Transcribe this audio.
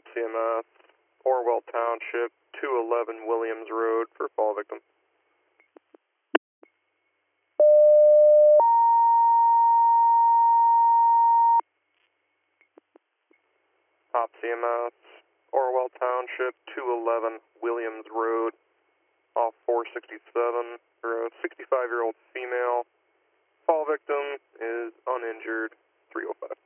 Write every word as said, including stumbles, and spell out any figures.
C M S, Orwell Township, two eleven Williams Road for fall victim. Op C M S, Orwell Township, two eleven Williams Road, off four sixty-seven for a sixty-five-year-old female. Fall victim is uninjured, three oh five.